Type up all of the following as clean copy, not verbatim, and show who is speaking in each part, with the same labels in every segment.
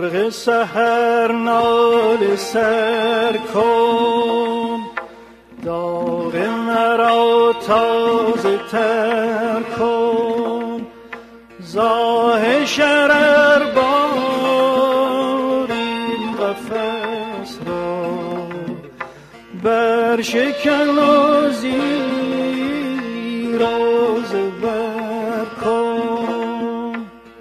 Speaker 1: مرغ سحر ناله سر کن، داغ مرا تازه تر کن. زاه شرر بار این قفس را بر شکن و زیر و زبر کن.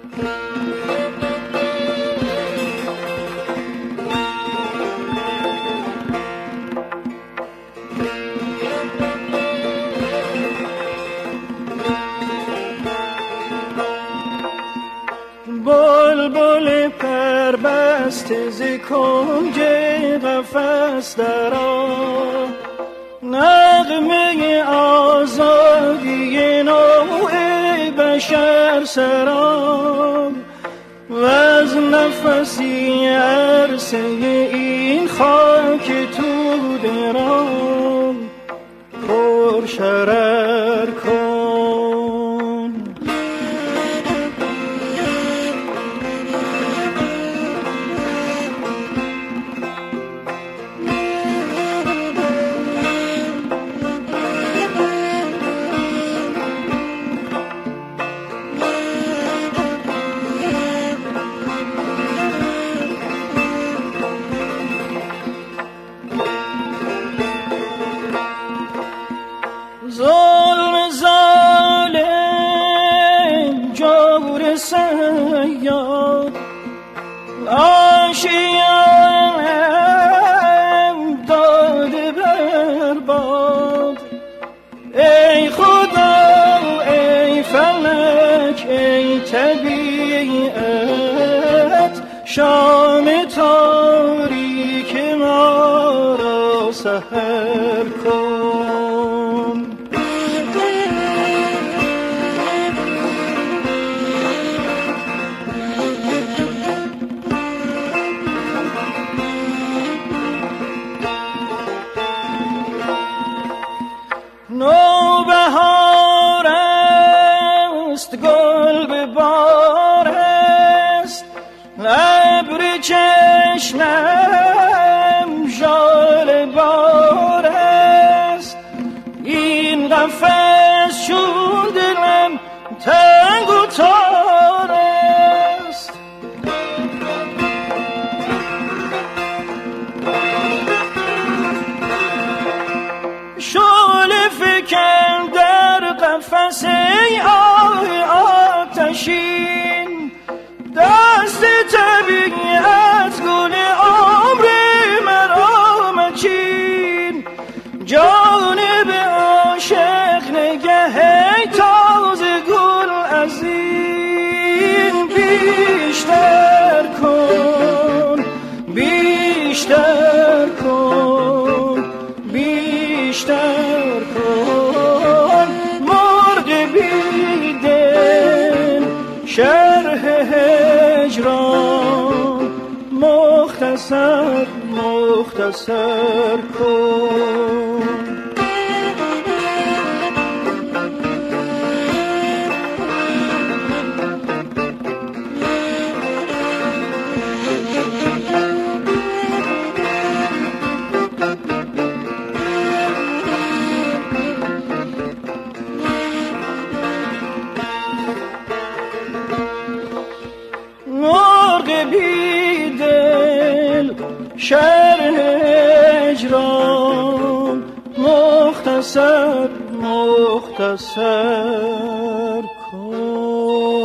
Speaker 1: بلبل پربسته ز کنج قفس درآ، نغمه آزادی نوع بشر سرا. وز نفسی عرصه این خاک تو درام پر شرر کن. ظلم ظالم جور سیاد آشیم داده برباد. ای خدا ای فلک ای طبیعت، شام تاریک ما را سحر کن. نوبهار است گل به بار است، ابر چشمم ژاله بار است. این قفس چون دلم تنگ و تار است. شعله فکن در قفس ای آتشین، دست طبیعت گل عمر مرا مچین. جانب عاشق نگه ای تازه گل از این بیشتر کن، بیشتر کن، بیشتر کن. مرغ بی دل شرح هجران مختصر مختصر کن. شرح هجران مختصر مختصر کن.